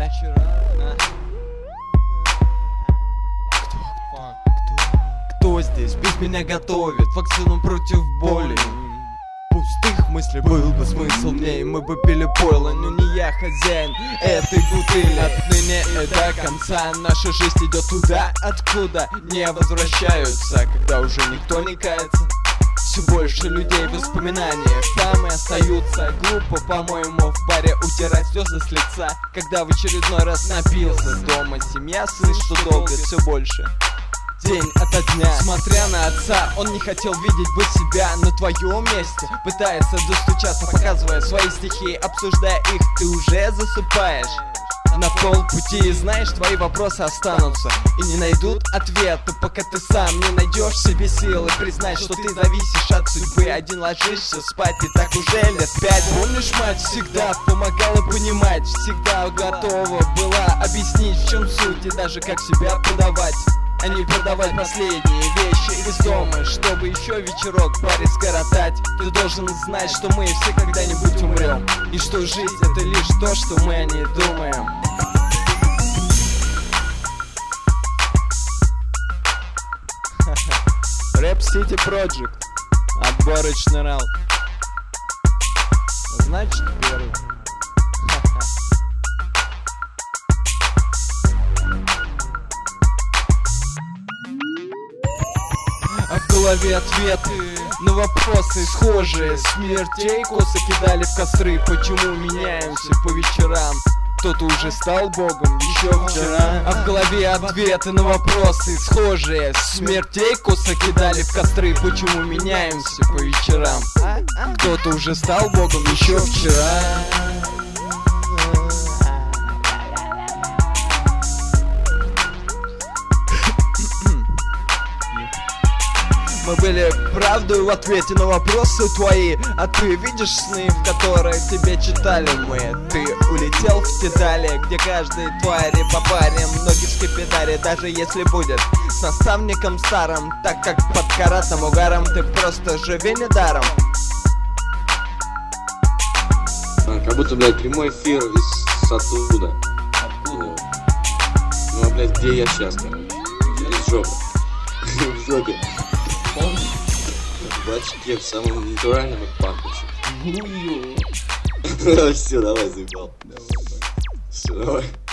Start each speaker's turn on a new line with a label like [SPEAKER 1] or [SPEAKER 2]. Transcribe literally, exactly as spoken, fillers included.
[SPEAKER 1] Кто здесь без меня готовит вакцину против боли? Пустых мыслей был бы смысл в ней, мы бы пили пойло, но не я хозяин этой бутыли. Отныне и до конца наша жизнь идет туда, откуда не возвращаются, когда уже никто не кается. Все больше людей в воспоминаниях там и остаются. Глупо, по-моему, в баре утирать слезы с лица, когда в очередной раз напился. Дома семья слышит долго все больше, день ото дня. Смотря на отца, он не хотел видеть бы себя на твоем месте. Пытается достучаться, показывая свои стихи, обсуждая их, ты уже засыпаешь на полпути. И знаешь, твои вопросы останутся и не найдут ответа, пока ты сам не найдешь в себе силы признать, что ты зависишь от судьбы. Один ложишься спать и так уже лет пять. Помнишь, мать всегда помогала понимать, всегда готова была объяснить, в чем суть и даже как себя подавать, а не продавать последние вещи из дома, чтобы еще вечерок в баре скоротать. Ты должен знать, что мы все когда-нибудь умрем, и что жизнь это лишь то, что мы о ней думаем. Рэп City Project, отборочный раунд, значит первый. А в голове ответы на вопросы схожие. Смертей косы кидали в костры. Почему меняемся по вечерам? Кто-то уже стал богом еще вчера. А в голове ответы на вопросы схожие. Смертей косы кидали в костры. Почему меняемся по вечерам? Кто-то уже стал богом еще вчера. Мы были правдой в ответе на вопросы твои. А ты видишь сны, в которые тебе читали мы? Ты улетел в те дали, где каждой твари по паре, ноги в скипидаре, даже если будет с наставником старым. Так как под каратным угаром ты просто живи недаром.
[SPEAKER 2] Как будто, блядь, прямой эфир из оттуда. Откуда? Ну, а, блядь, где я сейчас, короче? Из жопы. В жопе. В очке, в самом натуральном и пахнущем. Все, давай, заебал. Все, давай.